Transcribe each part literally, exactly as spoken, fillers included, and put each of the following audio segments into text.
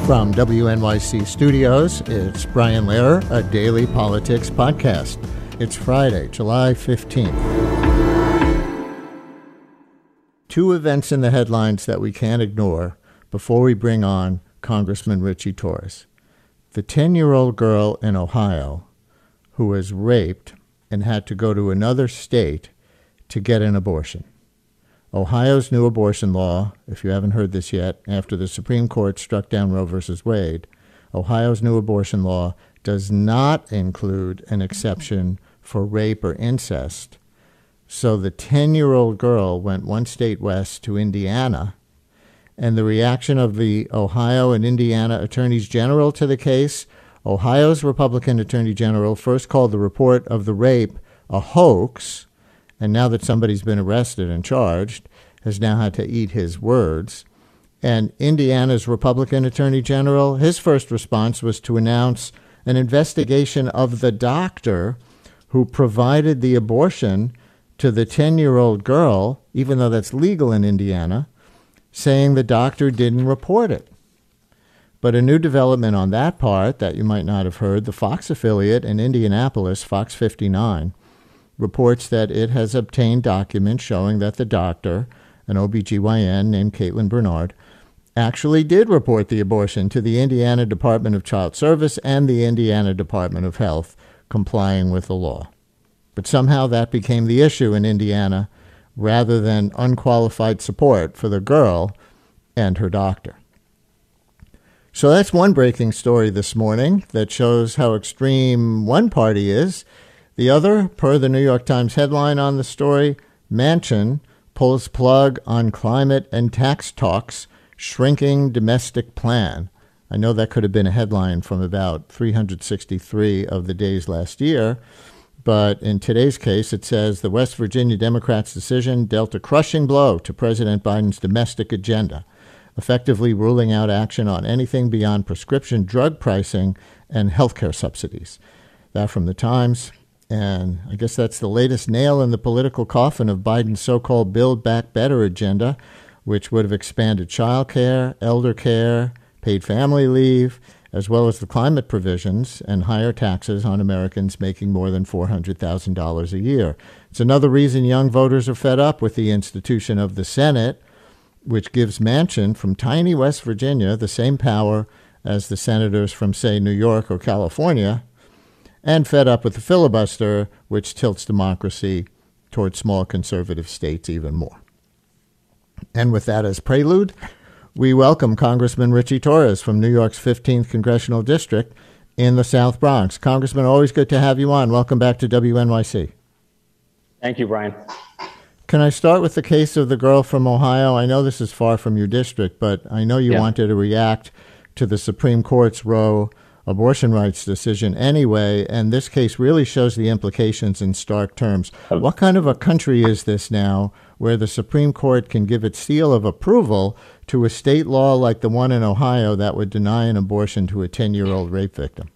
From W N Y C Studios, it's Brian Lehrer, a daily politics podcast. It's Friday, July fifteenth. Two events in the headlines that we can't ignore before we bring on Congressman Richie Torres. The ten-year-old girl in Ohio who was raped and had to go to another state to get an abortion. Ohio's new abortion law, if you haven't heard this yet, after the Supreme Court struck down Roe versus Wade, Ohio's new abortion law does not include an exception for rape or incest. So the ten-year-old girl went one state west to Indiana, and the reaction of the Ohio and Indiana attorneys general to the case, Ohio's Republican attorney general first called the report of the rape a hoax, and now that somebody's been arrested and charged, has now had to eat his words. And Indiana's Republican Attorney General, his first response was to announce an investigation of the doctor who provided the abortion to the ten-year-old girl, even though that's legal in Indiana, saying the doctor didn't report it. But a new development on that part that you might not have heard, the Fox affiliate in Indianapolis, Fox fifty-nine, reports that it has obtained documents showing that the doctor, an O B G Y N named Caitlin Bernard, actually did report the abortion to the Indiana Department of Child Service and the Indiana Department of Health, complying with the law. But somehow that became the issue in Indiana rather than unqualified support for the girl and her doctor. So that's one breaking story this morning that shows how extreme one party is. The other, per the New York Times headline on the story, Manchin pulls plug on climate and tax talks, shrinking domestic plan. I know that could have been a headline from about three hundred sixty-three of the days last year, but in today's case it says the West Virginia Democrats' decision dealt a crushing blow to President Biden's domestic agenda, effectively ruling out action on anything beyond prescription drug pricing and healthcare subsidies. That from the Times. And I guess that's the latest nail in the political coffin of Biden's so-called Build Back Better agenda, which would have expanded child care, elder care, paid family leave, as well as the climate provisions and higher taxes on Americans making more than four hundred thousand dollars a year. It's another reason young voters are fed up with the institution of the Senate, which gives Manchin from tiny West Virginia the same power as the senators from, say, New York or California, and fed up with the filibuster, which tilts democracy towards small conservative states even more. And with that as prelude, we welcome Congressman Richie Torres from New York's fifteenth Congressional District in the South Bronx. Congressman, always good to have you on. Welcome back to W N Y C. Thank you, Brian. Can I start with the case of the girl from Ohio? I know this is far from your district, but I know you yeah. wanted to react to the Supreme Court's Roe abortion rights decision anyway, and this case really shows the implications in stark terms. What kind of a country is this now where the Supreme Court can give its seal of approval to a state law like the one in Ohio that would deny an abortion to a ten-year-old rape victim?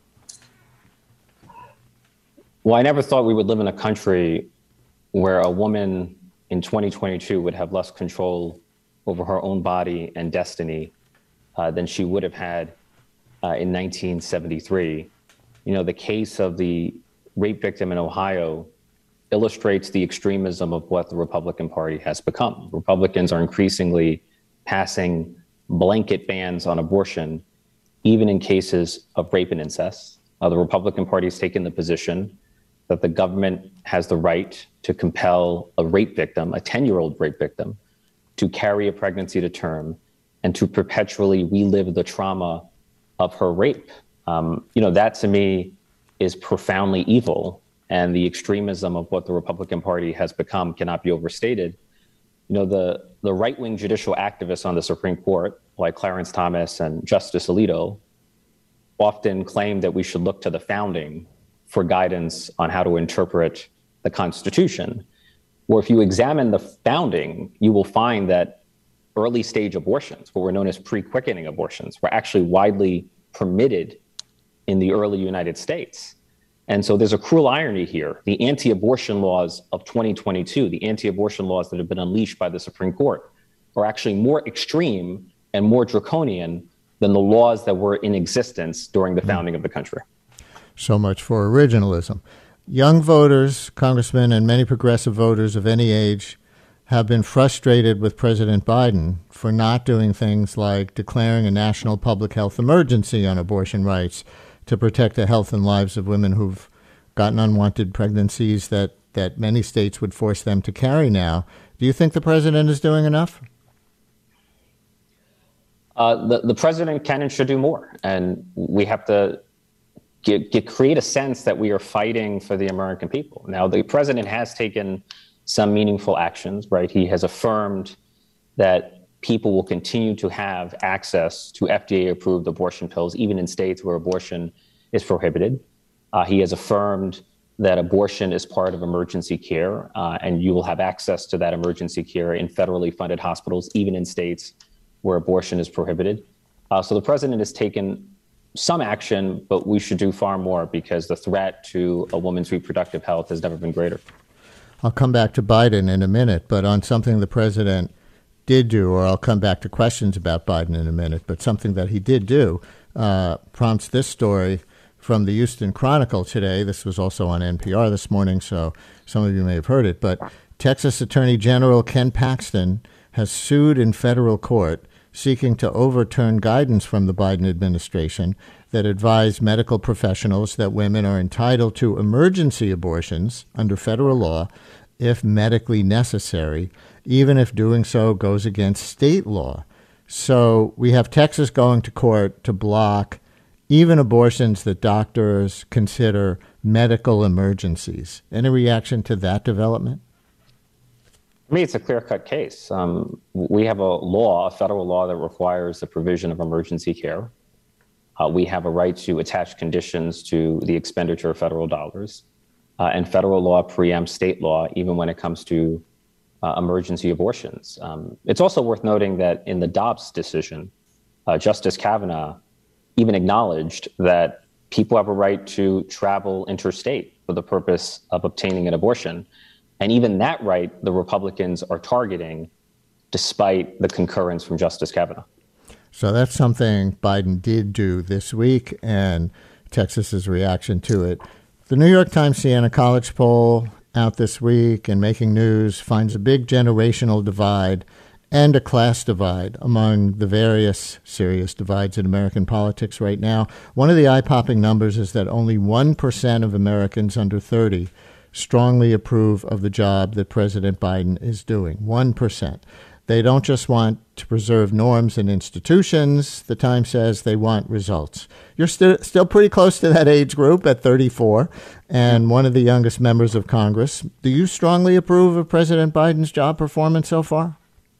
Well, I never thought we would live in a country where a woman in twenty twenty-two would have less control over her own body and destiny uh, than she would have had Uh, in nineteen seventy-three. You know, the case of the rape victim in Ohio illustrates the extremism of what the Republican Party has become. Republicans are increasingly passing blanket bans on abortion, even in cases of rape and incest. Uh, the Republican Party has taken the position that the government has the right to compel a rape victim, a ten-year-old rape victim, to carry a pregnancy to term and to perpetually relive the trauma of her rape. Um, you know, that to me is profoundly evil, and the extremism of what the Republican Party has become cannot be overstated. You know, the, the right-wing judicial activists on the Supreme Court, like Clarence Thomas and Justice Alito, often claim that we should look to the founding for guidance on how to interpret the Constitution. Or if you examine the founding, you will find that early stage abortions, what were known as pre-quickening abortions, were actually widely permitted in the early United States. And so there's a cruel irony here. The anti-abortion laws of twenty twenty-two, the anti-abortion laws that have been unleashed by the Supreme Court, are actually more extreme and more draconian than the than the laws that were in existence during the founding of the country. So much for originalism. Young voters, congressmen, and many progressive voters of any age have been frustrated with President Biden for not doing things like declaring a national public health emergency on abortion rights to protect the health and lives of women who've gotten unwanted pregnancies that, that many states would force them to carry now. Do you think the president is doing enough? Uh, the, the president can and should do more. And we have to get, get, create a sense that we are fighting for the American people. Now, the president has taken some meaningful actions, right? He has affirmed that people will continue to have access to F D A-approved abortion pills, even in states where abortion is prohibited. Uh, he has affirmed that abortion is part of emergency care, uh, and you will have access to that emergency care in federally funded hospitals, even in states where abortion is prohibited. Uh, so the president has taken some action, but we should do far more because the threat to a woman's reproductive health has never been greater. I'll come back to Biden in a minute, but on something the president did do, or I'll come back to questions about Biden in a minute, but something that he did do uh, prompts this story from the Houston Chronicle today. This was also on N P R this morning, so some of you may have heard it. But Texas Attorney General Ken Paxton has sued in federal court seeking to overturn guidance from the Biden administration that advised medical professionals that women are entitled to emergency abortions under federal law if medically necessary, even if doing so goes against state law. So we have Texas going to court to block even abortions that doctors consider medical emergencies. Any reaction to that development? For me, it's a clear-cut case. Um, we have a law, a federal law, that requires the provision of emergency care. Uh, we have a right to attach conditions to the expenditure of federal dollars. Uh, and federal law preempts state law, even when it comes to uh, emergency abortions. Um, it's also worth noting that in the Dobbs decision, uh, Justice Kavanaugh even acknowledged that people have a right to travel interstate for the purpose of obtaining an abortion. And even that right, the Republicans are targeting, despite the concurrence from Justice Kavanaugh. So that's something Biden did do this week, and Texas's reaction to it. The New York Times Siena College poll out this week and making news finds a big generational divide and a class divide among the various serious divides in American politics right now. One of the eye-popping numbers is that only one percent of Americans under thirty strongly approve of the job that President Biden is doing. one percent. They don't just want to preserve norms and institutions. The Times says they want results. You're st- still pretty close to that age group at thirty-four and one of the youngest members of Congress. Do you strongly approve of President Biden's job performance so far?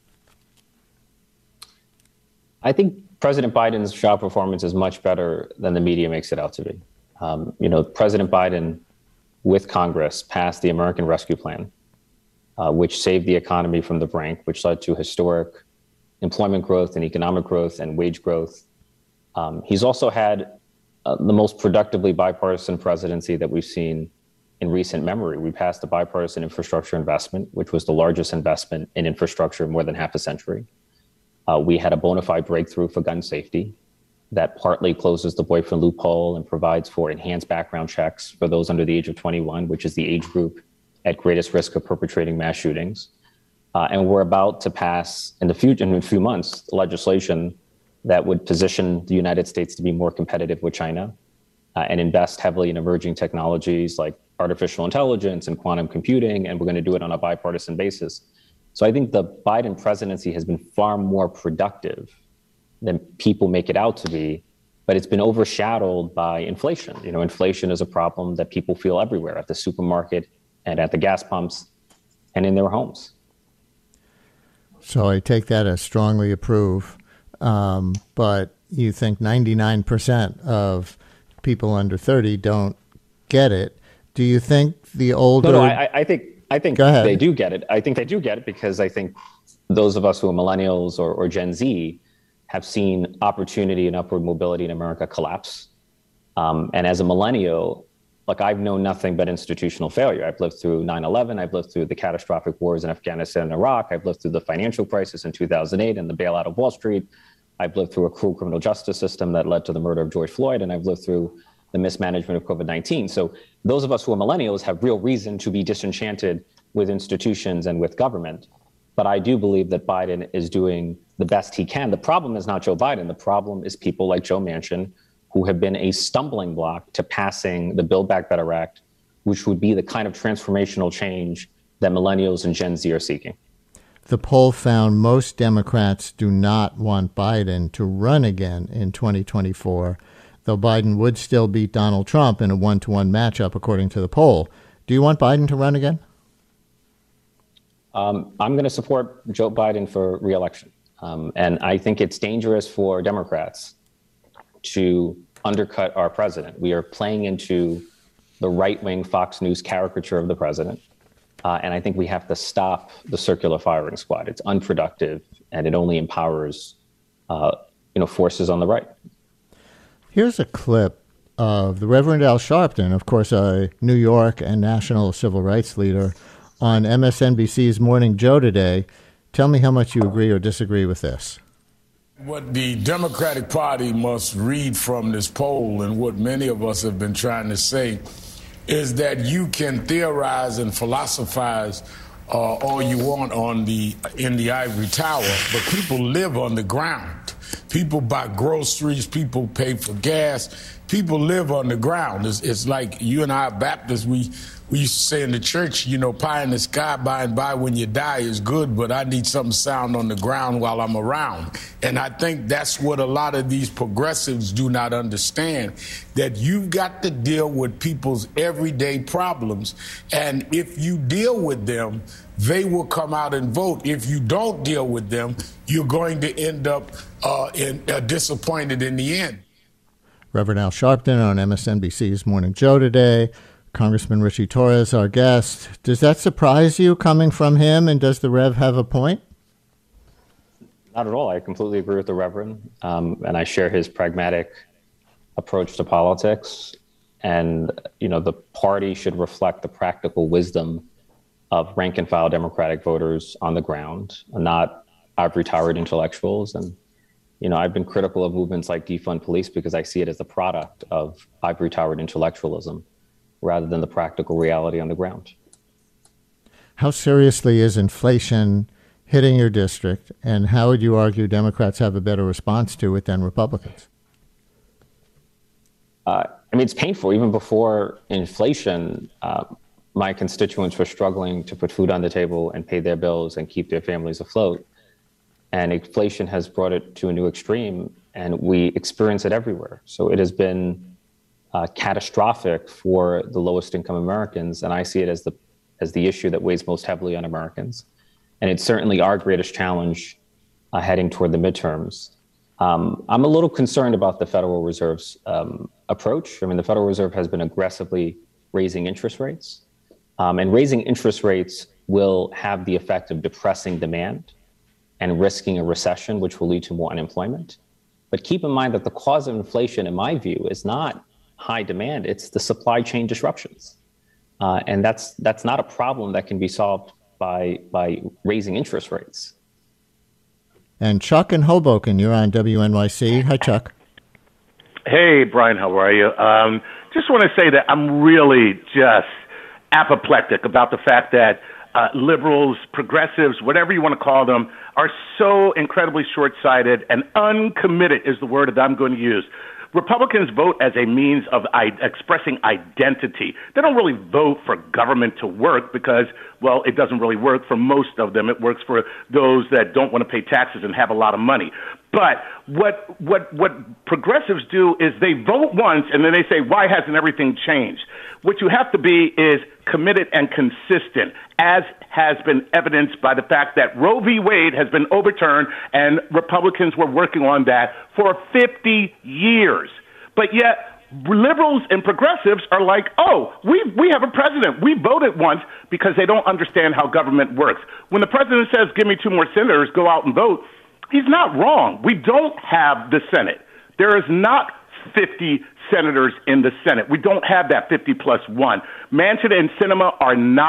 I think President Biden's job performance is much better than the media makes it out to be. Um, you know, President Biden, with Congress, passed the American Rescue Plan, uh, which saved the economy from the brink, which led to historic employment growth and economic growth and wage growth. Um, he's also had uh, the most productively bipartisan presidency that we've seen in recent memory. We passed a bipartisan infrastructure investment, which was the largest investment in infrastructure in more than half a century. Uh, we had a bona fide breakthrough for gun safety that partly closes the boyfriend loophole and provides for enhanced background checks for those under the age of twenty-one, which is the age group at greatest risk of perpetrating mass shootings. Uh, and we're about to pass in the future, in a few months, legislation that would position the United States to be more competitive with China uh, and invest heavily in emerging technologies like artificial intelligence and quantum computing. And we're going to do it on a bipartisan basis. So I think the Biden presidency has been far more productive than people make it out to be, but it's been overshadowed by inflation. You know, inflation is a problem that people feel everywhere, at the supermarket and at the gas pumps and in their homes. So I take that as strongly approve, um, but you think ninety-nine percent of people under thirty don't get it. Do you think the older... No, no, I, I think I think they do get it. I think they do get it because I think those of us who are millennials or, or Gen Z have seen opportunity and upward mobility in America collapse. Um, and as a millennial, like I've known nothing but institutional failure. I've lived through nine eleven. I've lived through the catastrophic wars in Afghanistan and Iraq. I've lived through the financial crisis in two thousand eight and the bailout of Wall Street. I've lived through a cruel criminal justice system that led to the murder of George Floyd, and I've lived through the mismanagement of COVID nineteen. So those of us who are millennials have real reason to be disenchanted with institutions and with government. But I do believe that Biden is doing the best he can. The problem is not Joe Biden. The problem is people like Joe Manchin, who have been a stumbling block to passing the Build Back Better Act, which would be the kind of transformational change that millennials and Gen Z are seeking. The poll found most Democrats do not want Biden to run again in twenty twenty-four, though Biden would still beat Donald Trump in a one-to-one matchup, according to the poll. Do you want Biden to run again? Um, I'm going to support Joe Biden for re-election. Um, and I think it's dangerous for Democrats to undercut our president. We are playing into the right-wing Fox News caricature of the president. Uh, and I think we have to stop the circular firing squad. It's unproductive, and it only empowers, uh, you know, forces on the right. Here's a clip of the Reverend Al Sharpton, of course, a New York and national civil rights leader, on M S N B C's Morning Joe today. Tell me how much you agree or disagree with this. What the Democratic Party must read from this poll, and what many of us have been trying to say, is that you can theorize and philosophize uh, all you want on the in the ivory tower, but people live on the ground. People buy groceries, people pay for gas, people live on the ground. It's, it's like you and I Baptists, we, we used to say in the church, you know, pie in the sky by and by when you die is good, but I need something sound on the ground while I'm around. And I think that's what a lot of these progressives do not understand, that you've got to deal with people's everyday problems. And if you deal with them, they will come out and vote. If you don't deal with them, you're going to end up uh, in, uh, disappointed in the end. Reverend Al Sharpton on M S N B C's Morning Joe today. Congressman Richie Torres, our guest. Does that surprise you coming from him, and does the Rev have a point? Not at all. I completely agree with the Reverend, um, and I share his pragmatic approach to politics. And, you know, the party should reflect the practical wisdom of rank and file Democratic voters on the ground, not ivory towered intellectuals. And, you know, I've been critical of movements like defund police because I see it as the product of ivory towered intellectualism rather than the practical reality on the ground. How seriously is inflation hitting your district, and how would you argue Democrats have a better response to it than Republicans? Uh, I mean, it's painful. Even before inflation, uh, my constituents were struggling to put food on the table and pay their bills and keep their families afloat. And inflation has brought it to a new extreme, and we experience it everywhere. So it has been uh, catastrophic for the lowest income Americans, and I see it as the as the issue that weighs most heavily on Americans. And it's certainly our greatest challenge uh, heading toward the midterms. Um, I'm a little concerned about the Federal Reserve's um, approach. I mean, the Federal Reserve has been aggressively raising interest rates, um, and raising interest rates will have the effect of depressing demand and risking a recession, which will lead to more unemployment. But keep in mind that the cause of inflation, in my view, is not high demand, it's the supply chain disruptions. Uh, and that's that's not a problem that can be solved by by raising interest rates. And Chuck in Hoboken, you're on W N Y C. Hi, Chuck. Hey, Brian, how are you? Um, just want to say that I'm really just apoplectic about the fact that uh, liberals, progressives, whatever you want to call them, are so incredibly short-sighted and uncommitted is the word that I'm going to use. Republicans vote as a means of I- expressing identity. They don't really vote for government to work because, well, it doesn't really work for most of them. It works for those that don't want to pay taxes and have a lot of money. But what what what progressives do is they vote once and then they say, why hasn't everything changed? What you have to be is committed and consistent, as has been evidenced by the fact that Roe v. Wade has been overturned and Republicans were working on that for fifty years. But yet liberals and progressives are like, oh, we we have a president. We voted once, because they don't understand how government works. When the president says, give me two more senators, go out and vote, he's not wrong. We don't have the Senate. There is not fifty senators in the Senate. We don't have that fifty plus one. Manchin and Sinema are not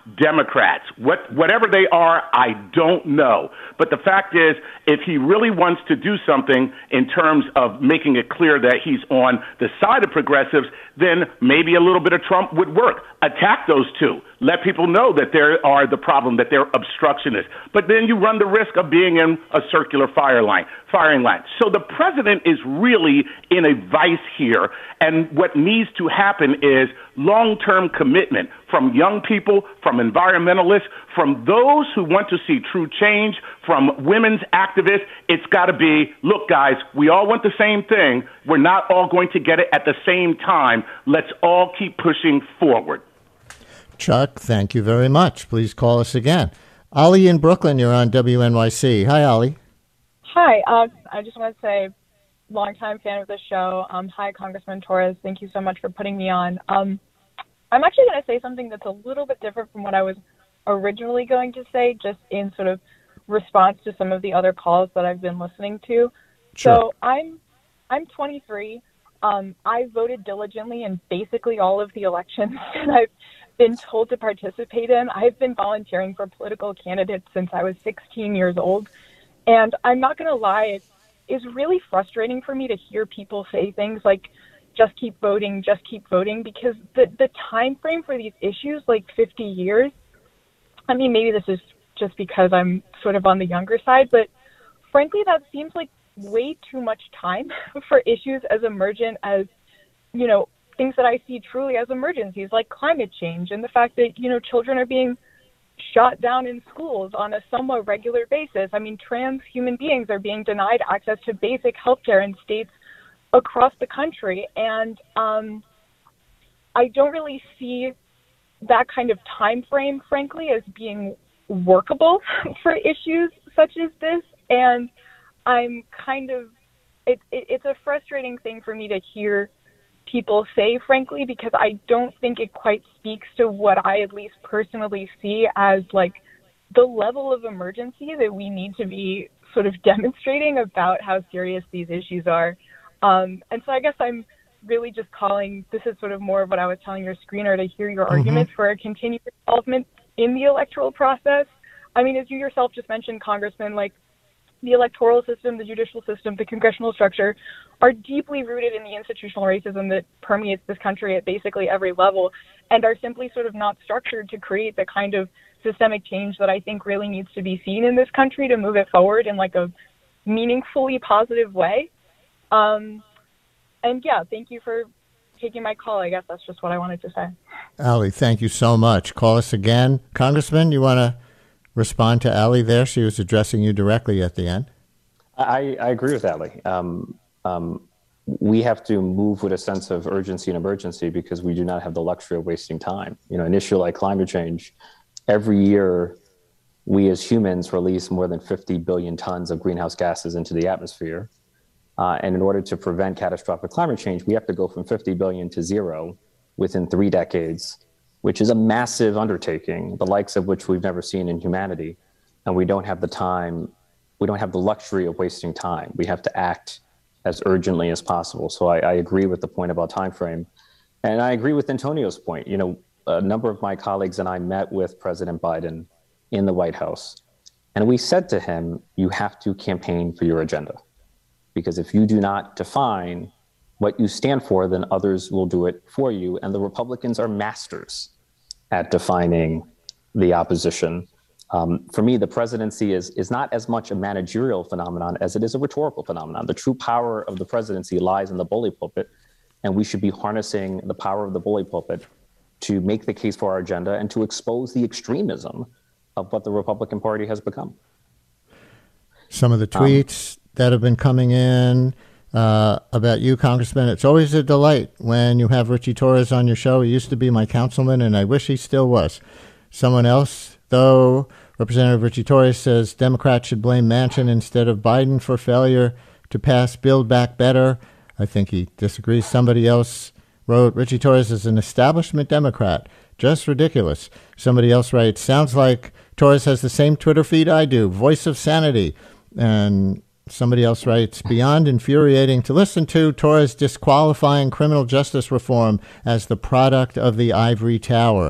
Democrats. What, whatever they are, I don't know. But the fact is, if he really wants to do something in terms of making it clear that he's on the side of progressives, then maybe a little bit of Trump would work. Attack those two. Let people know that they are the problem, that they're obstructionists. But then you run the risk of being in a circular fire line, firing line. So the president is really in a vice here. And what needs to happen is long-term commitment from young people, from environmentalists, from those who want to see true change, from women's activists. It's got to be, look, guys, we all want the same thing. We're not all going to get it at the same time. Let's all keep pushing forward. Chuck, thank you very much. Please call us again. Ali in Brooklyn, you're on W N Y C. Hi, Ali. Hi. Uh, I just want to say, longtime fan of the show. Um, hi, Congressman Torres. Thank you so much for putting me on. Um, I'm actually going to say something that's a little bit different from what I was originally going to say, just in sort of response to some of the other calls that I've been listening to. Sure. So I'm I'm twenty-three. Um, I voted diligently in basically all of the elections that I've been told to participate in. I've been volunteering for political candidates since I was sixteen years old. And I'm not going to lie, it is really frustrating for me to hear people say things like, just keep voting, just keep voting, because the, the time frame for these issues, like fifty years, I mean, maybe this is just because I'm sort of on the younger side, but frankly, that seems like way too much time for issues as emergent as, you know, things that I see truly as emergencies, like climate change and the fact that, you know, children are being shot down in schools on a somewhat regular basis. I mean, trans human beings are being denied access to basic healthcare in states across the country. And um, I don't really see that kind of time frame, frankly, as being workable for issues such as this. And I'm kind of, it, it, it's a frustrating thing for me to hear people say, frankly, because I don't think it quite speaks to what I at least personally see as like the level of emergency that we need to be sort of demonstrating about how serious these issues are. Um, and so I guess I'm really just calling, this is sort of more of what I was telling your screener, to hear your mm-hmm. arguments for a continued involvement in the electoral process. I mean, as you yourself just mentioned, Congressman, like the electoral system, the judicial system, the congressional structure are deeply rooted in the institutional racism that permeates this country at basically every level, and are simply sort of not structured to create the kind of systemic change that I think really needs to be seen in this country to move it forward in like a meaningfully positive way. Um, and yeah, thank you for taking my call. I guess that's just what I wanted to say. Ali, thank you so much. Call us again. Congressman, you want to respond to Ali there? She was addressing you directly at the end. I, I agree with Ali. Um, um, we have to move with a sense of urgency and emergency because we do not have the luxury of wasting time. You know, an issue like climate change, every year we as humans release more than fifty billion tons of greenhouse gases into the atmosphere. Uh, and in order to prevent catastrophic climate change, we have to go from fifty billion to zero within three decades, which is a massive undertaking, the likes of which we've never seen in humanity. And we don't have the time, we don't have the luxury of wasting time. We have to act as urgently as possible. So I, I agree with the point about time frame. And I agree with Antonio's point. You know, a number of my colleagues and I met with President Biden in the White House. And we said to him, you have to campaign for your agenda. Because if you do not define what you stand for, then others will do it for you. And the Republicans are masters at defining the opposition. Um, for me, the presidency is, is not as much a managerial phenomenon as it is a rhetorical phenomenon. The true power of the presidency lies in the bully pulpit, and we should be harnessing the power of the bully pulpit to make the case for our agenda and to expose the extremism of what the Republican Party has become. Some of the tweets um, that have been coming in uh, about you, Congressman. It's always a delight when you have Richie Torres on your show. He used to be my councilman, and I wish he still was. Someone else, though, Representative Richie Torres says Democrats should blame Manchin instead of Biden for failure to pass Build Back Better. I think he disagrees. Somebody else wrote, Richie Torres is an establishment Democrat. Just ridiculous. Somebody else writes, sounds like Torres has the same Twitter feed I do. Voice of sanity. And somebody else writes, beyond infuriating to listen to, Torres disqualifying criminal justice reform as the product of the ivory tower.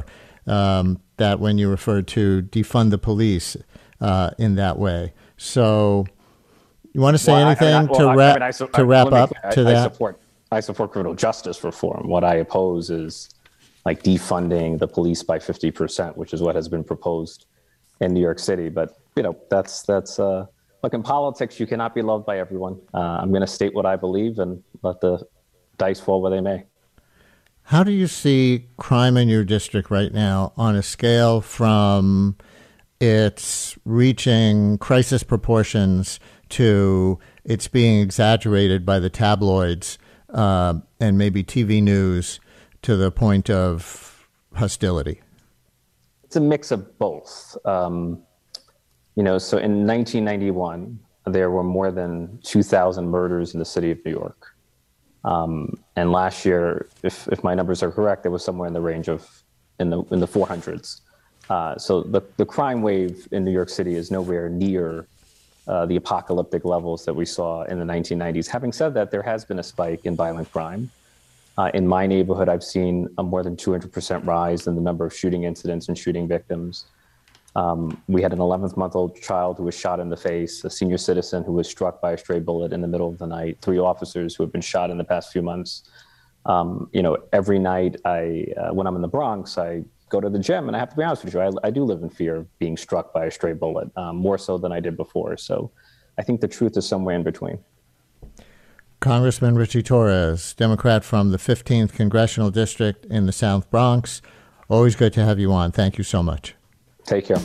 um, that when you referred to defund the police uh, in that way. So you want to say well, anything I, I, well, to, I, wrap, I mean, I, su- to wrap I, up I, to I, that? I support, I support criminal justice reform. What I oppose is like defunding the police by fifty percent, which is what has been proposed in New York City. But, you know, that's, that's uh, look, in politics, you cannot be loved by everyone. Uh, I'm going to state what I believe and let the dice fall where they may. How do you see crime in your district right now on a scale from it's reaching crisis proportions to it's being exaggerated by the tabloids uh, and maybe T V news to the point of hostility? It's a mix of both. Um, you know, so in nineteen ninety-one, there were more than two thousand murders in the city of New York. Um, and last year, if, if my numbers are correct, it was somewhere in the range of in the in the four hundreds. Uh, so the, the crime wave in New York City is nowhere near uh, the apocalyptic levels that we saw in the nineteen nineties. Having said that, there has been a spike in violent crime. Uh, in my neighborhood, I've seen a more than two hundred percent rise in the number of shooting incidents and shooting victims. Um, we had an eleven-month-old child who was shot in the face, a senior citizen who was struck by a stray bullet in the middle of the night, three officers who have been shot in the past few months. Um, you know, every night I, uh, when I'm in the Bronx, I go to the gym, and I have to be honest with you, I, I do live in fear of being struck by a stray bullet, um, more so than I did before. So I think the truth is somewhere in between. Congressman Richie Torres, Democrat from the fifteenth Congressional District in the South Bronx. Always good to have you on. Thank you so much. Take care.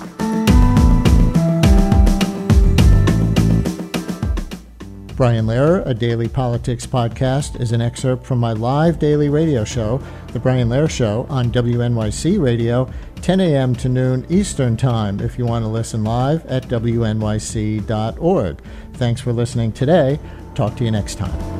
Brian Lehrer, a daily politics podcast, is an excerpt from my live daily radio show, The Brian Lehrer Show, on W N Y C Radio, ten a.m. to noon Eastern Time, if you want to listen live at W N Y C dot org. Thanks for listening today. Talk to you next time.